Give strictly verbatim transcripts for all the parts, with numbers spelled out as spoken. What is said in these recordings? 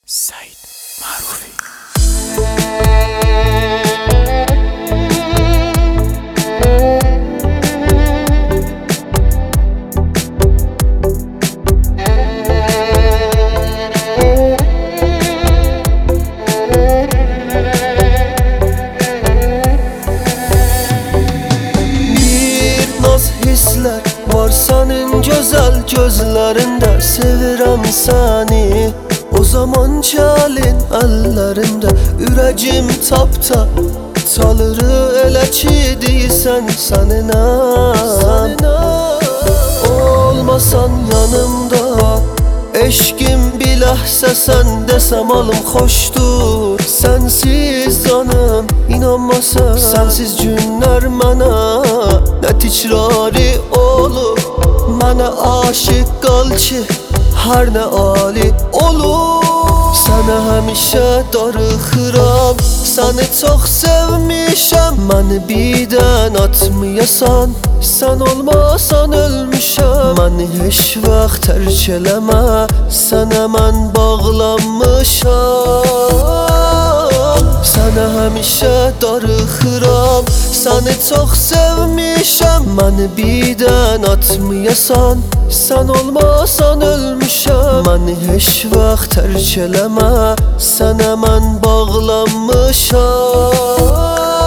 سعید معروفی. Hisler var senin güzel gözlerinde, sevirəm seni. O zaman çalın ellerinde, ürəcim tapta çalırı elə ki deysən səninə. Olmasan yanımda, eşkim biləhsə sən desəm alım xoşdur. Sensiz canım inanmasan, sensiz günlər mənə nə tikrari olur. Mənə aşık qal ki hər nə ali olur. Sənə həmişə darıxıram, səni çox sevmişəm. Məni birdən atmayasan, sən olmasan ölmüşəm. Məni heç vaxt tərk eləmə, sənə mən bağlanmışam. Sənə həmişə darıxıram, səni çox sevmişəm. Məni birdən atmayasan, sən olmasan ölmüşəm. Məni heç vaxt tərk eləmə, sənə mən bağlanmışam.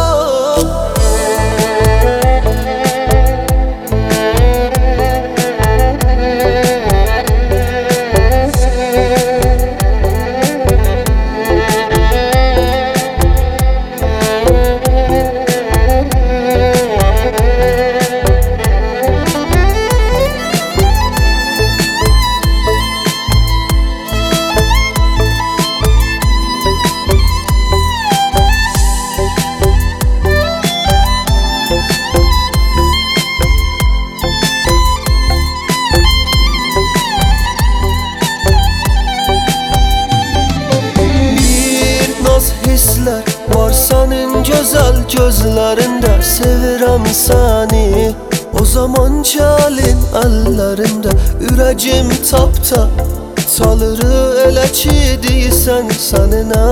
Hisler var senin güzel gözlerinde, sevirəm seni. O zaman çalın ellerinde, ürəcim tapta çalırı elə ki deysən səninə.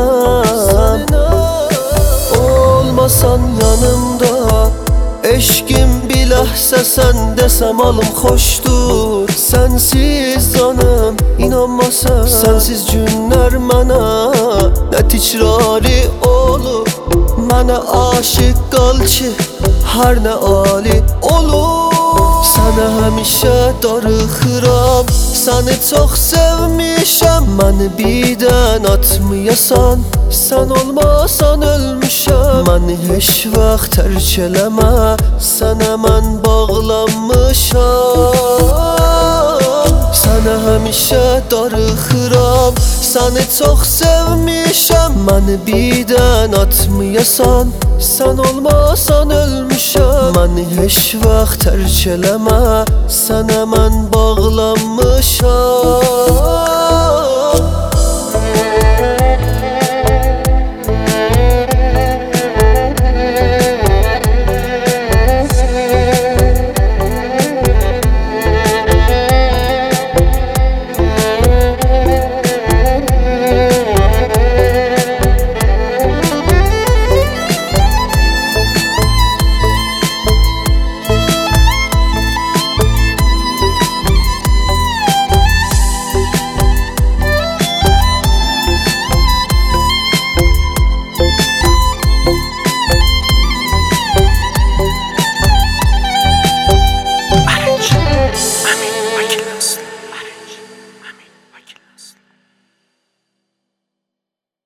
Olmasan yanımda, eşkim biləhsə sən desəm alım xoşdur. Sensiz canım inanmasan, sensiz günlər mənə nə tikrari olur. Mənə aşık qal ki hər nə ali olur. Sənə həmişə darıxıram, səni çox sevmişəm. Məni birdən atmayasan, sən olmasan ölmüşəm. Məni heç vaxt tərk eləmə, sənə mən bağlanmışam. Sənə həmişə darıxıram, səni çox sevmişəm. Məni birdən atmayasan, sən olmasan ölmüşəm. Məni heç vaxt tərk eləmə, sənə mən bağlanmışam.